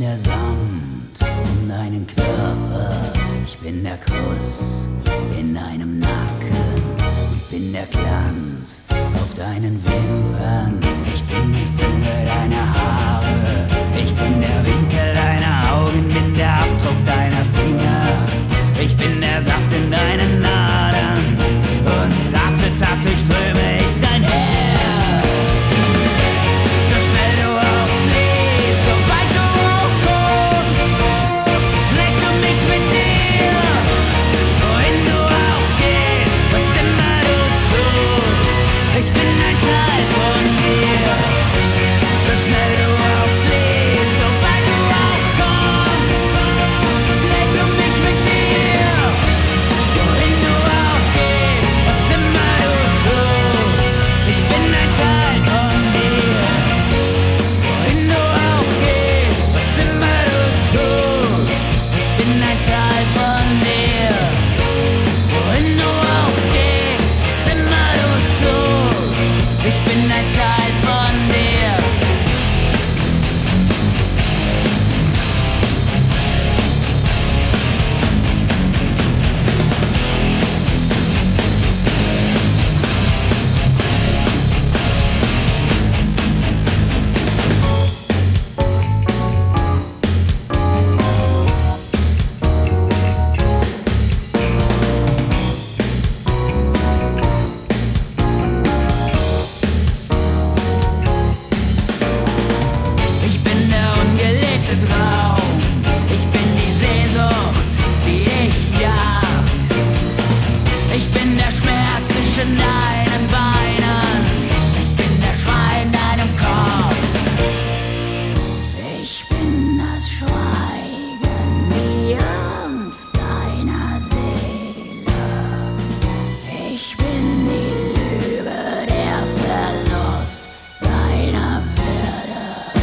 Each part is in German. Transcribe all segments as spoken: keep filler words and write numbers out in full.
der Sand um deinen Körper, ich bin der Kuss in deinem Nacken und bin der Glanz auf deinen Wimpern. Ich bin die Fülle deiner Haare, ich bin der Winkel deiner Augen, bin der Abdruck deiner Finger. Ich bin der Saft in deinen Adern und Tag für Tag durchströme ich dein Herz. So schnell du auch fliehst, so weit du auch kommst, trägst du mich mit dir, wohin du auch gehst, was immer du tust. Ich bin ein Teil von dir. So schnell du auch fliehst, so weit du auch kommst, trägst du mich mit dir, wohin du auch gehst, was immer du tust. Ich bin ein Teil von dir. Wohin du auch gehst, was immer du tust. Ich bin ein Teil von dir. Wohin du auch gehst, was immer du tust. Ich bin ein Teil von dir. Ich bin der ungelebte Traum, ich bin die Sehnsucht, die ich jagt. Ich bin der Schmerz zwischen deinen Beinen, ich bin der Schrei in deinem Kopf. Ich bin das Schweigen, die Angst deiner Seele. Ich bin die Lüge, der Verlust deiner Würde.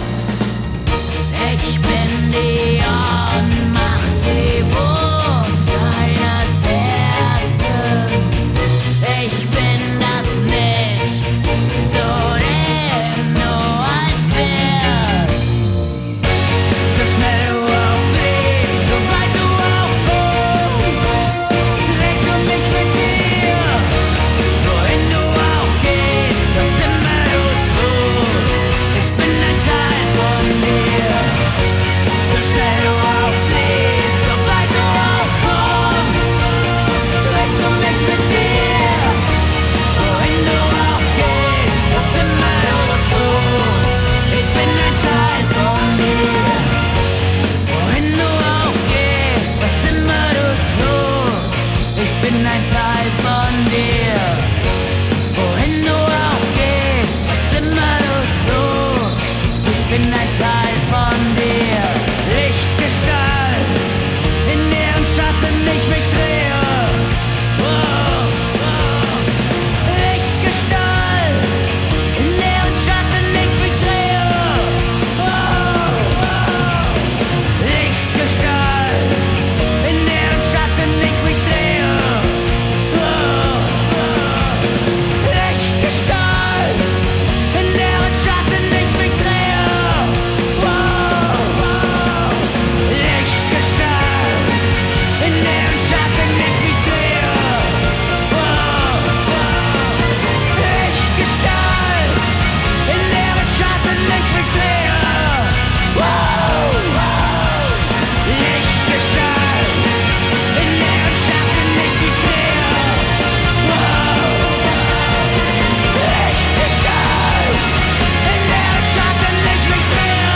Ich bin die Ohnmacht, die Wut deines Herzens. Ich bin das Nichts, zu dem du einst wirst. So schnell du auch fliegst, so weit du auch kommst, trägst du mich mit dir, wohin du auch gehst, was immer du tust. Ich bin ein Teil von dir. So schnell du auch fliehst, so weit du auch kommst, trägst du mich mit dir, wohin du auch gehst, was immer du tust. Ich bin ein Teil von dir. Wohin du auch gehst, was immer du tust. Ich bin ein Teil von dir. Wohin du auch gehst, was immer du tust. Ich bin ein Teil von dir. Lichtgestalt, in deren Schatten ich mich drehe. Oh, oh. Lichtgestalt, in deren Schatten ich mich drehe. Oh, oh. Lichtgestalt, in deren Schatten ich mich drehe. Oh, oh. Lichtgestalt, in deren Schatten ich mich drehe. Oh, oh. Lichtgestalt, in deren Schatten ich mich drehe. Oh, oh. Lichtgestalt, in deren Schatten ich mich drehe. Oh, oh. Lichtgestalt, in deren Schatten ich mich drehe. Oh, Lichtgestalt, in deren Schatten ich mich drehe.